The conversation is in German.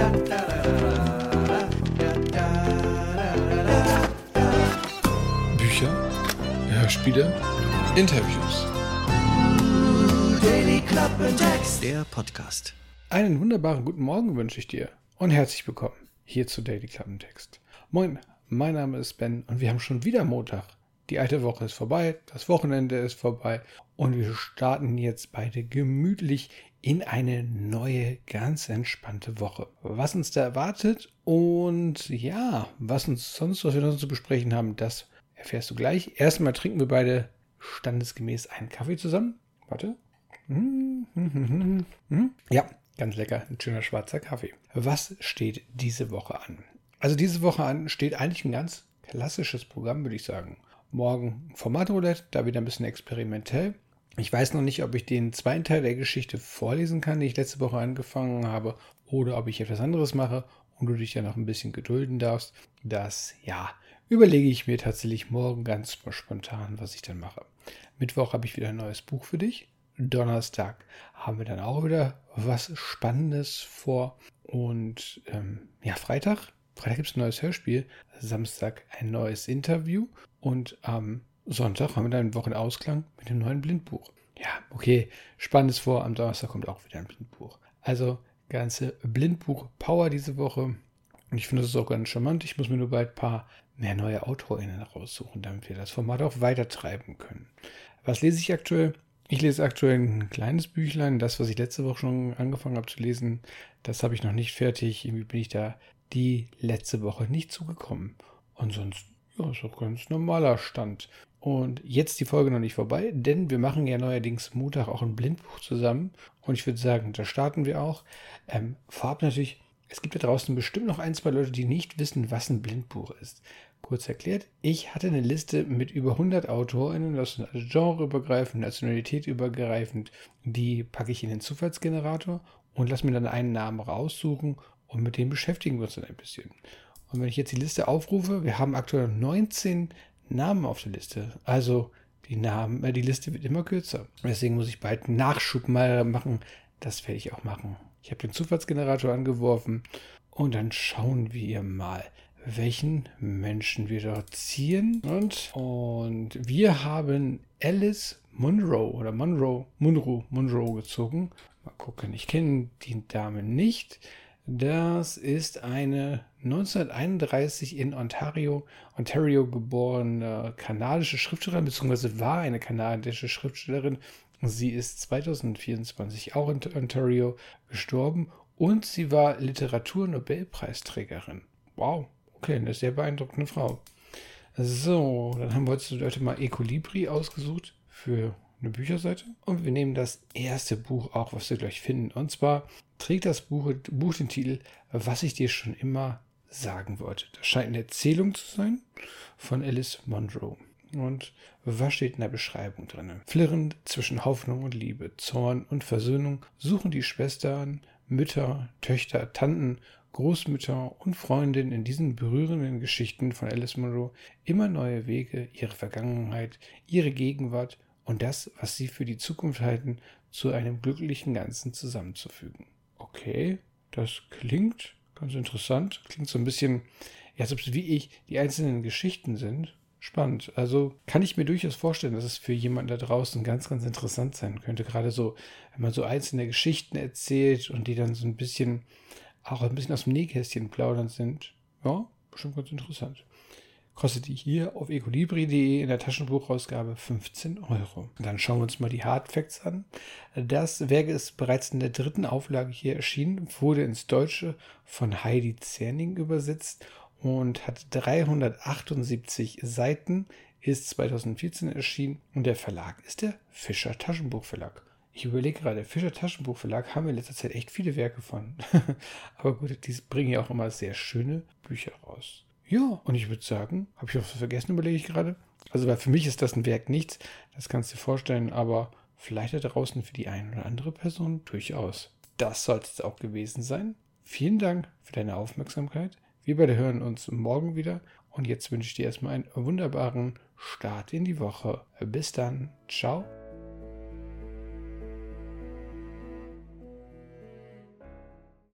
Bücher, Hörspiele, Interviews. Daily Klappentext, der Podcast. Einen wunderbaren guten Morgen wünsche ich dir und herzlich willkommen hier zu Daily Klappentext. Moin, mein Name ist Ben und wir haben schon wieder Montag. Die alte Woche ist vorbei, das Wochenende ist vorbei und wir starten jetzt beide gemütlich in eine neue, ganz entspannte Woche. Was uns da erwartet und ja, was wir sonst zu besprechen haben, das erfährst du gleich. Erstmal trinken wir beide standesgemäß einen Kaffee zusammen. Warte. Ja, ganz lecker, ein schöner schwarzer Kaffee. Was steht diese Woche an? Also diese Woche an steht eigentlich ein ganz klassisches Programm, würde ich sagen. Morgen Formatroulette, da wieder ein bisschen experimentell. Ich weiß noch nicht, ob ich den zweiten Teil der Geschichte vorlesen kann, die ich letzte Woche angefangen habe, oder ob ich etwas anderes mache und du dich ja noch ein bisschen gedulden darfst. Das, ja, überlege ich mir tatsächlich morgen ganz spontan, was ich dann mache. Mittwoch habe ich wieder ein neues Buch für dich. Donnerstag haben wir dann auch wieder was Spannendes vor. Und Freitag gibt es ein neues Hörspiel. Samstag ein neues Interview. Und am Sonntag haben wir dann einen Wochenausklang mit dem neuen Blindbuch. Ja, okay, Spannendes vor. Am Donnerstag kommt auch wieder ein Blindbuch. Also ganze Blindbuch-Power diese Woche. Und ich finde das auch ganz charmant. Ich muss mir nur bald ein paar mehr neue AutorInnen raussuchen, damit wir das Format auch weiter treiben können. Was lese ich aktuell? Ich lese aktuell ein kleines Büchlein. Das, was ich letzte Woche schon angefangen habe zu lesen, das habe ich noch nicht fertig. Irgendwie bin ich da die letzte Woche nicht zugekommen. Und sonst, ja, ist auch ganz normaler Stand. Und jetzt die Folge noch nicht vorbei, denn wir machen ja neuerdings Montag auch ein Blindbuch zusammen. Und ich würde sagen, da starten wir auch. Vorab natürlich, es gibt da draußen bestimmt noch ein, zwei Leute, die nicht wissen, was ein Blindbuch ist. Kurz erklärt, ich hatte eine Liste mit über 100 AutorInnen, das sind also genreübergreifend, Nationalität übergreifend. Die packe ich in den Zufallsgenerator und lasse mir dann einen Namen raussuchen und mit dem beschäftigen wir uns dann ein bisschen. Und wenn ich jetzt die Liste aufrufe, wir haben aktuell 19 Namen auf der Liste. Also die Liste wird immer kürzer. Deswegen muss ich bald einen Nachschub mal machen. Das werde ich auch machen. Ich habe den Zufallsgenerator angeworfen und dann schauen wir mal, welchen Menschen wir dort ziehen. Und wir haben Alice Munro gezogen. Mal gucken, ich kenne die Dame nicht. Das ist eine 1931 in Ontario geborene kanadische Schriftstellerin, beziehungsweise war eine kanadische Schriftstellerin. Sie ist 2024 auch in Ontario gestorben und sie war Literatur-Nobelpreisträgerin. Wow, okay, eine sehr beeindruckende Frau. So, dann haben wir heute mal Ecolibri ausgesucht für eine Bücherseite. Und wir nehmen das erste Buch auch, was wir gleich finden. Und zwar trägt das Buch den Titel Was ich dir schon immer sagen wollte. Das scheint eine Erzählung zu sein von Alice Munro. Und was steht in der Beschreibung drin? Flirrend zwischen Hoffnung und Liebe, Zorn und Versöhnung suchen die Schwestern, Mütter, Töchter, Tanten, Großmütter und Freundinnen in diesen berührenden Geschichten von Alice Munro immer neue Wege, ihre Vergangenheit, ihre Gegenwart und das, was sie für die Zukunft halten, zu einem glücklichen Ganzen zusammenzufügen. Okay, das klingt ganz interessant. Klingt so ein bisschen, ja, so wie die einzelnen Geschichten sind. Spannend. Also kann ich mir durchaus vorstellen, dass es für jemanden da draußen ganz, ganz interessant sein könnte. Gerade so, wenn man so einzelne Geschichten erzählt und die dann so ein bisschen, auch ein bisschen aus dem Nähkästchen plaudern sind. Ja, bestimmt ganz interessant. Kostet die hier auf ecolibri.de in der Taschenbuchausgabe 15 €. Dann schauen wir uns mal die Hardfacts an. Das Werk ist bereits in der 3. Auflage hier erschienen, wurde ins Deutsche von Heidi Zerning übersetzt und hat 378 Seiten, ist 2014 erschienen und der Verlag ist der Fischer Taschenbuchverlag. Ich überlege gerade, der Fischer Taschenbuchverlag haben wir in letzter Zeit echt viele Werke von. Aber gut, die bringen ja auch immer sehr schöne Bücher raus. Ja, und ich würde sagen, habe ich was vergessen, überlege ich gerade. Also, weil für mich ist das ein Werk nichts, das kannst du dir vorstellen, aber vielleicht da draußen für die eine oder andere Person durchaus. Das sollte es auch gewesen sein. Vielen Dank für deine Aufmerksamkeit. Wir beide hören uns morgen wieder und jetzt wünsche ich dir erstmal einen wunderbaren Start in die Woche. Bis dann. Ciao.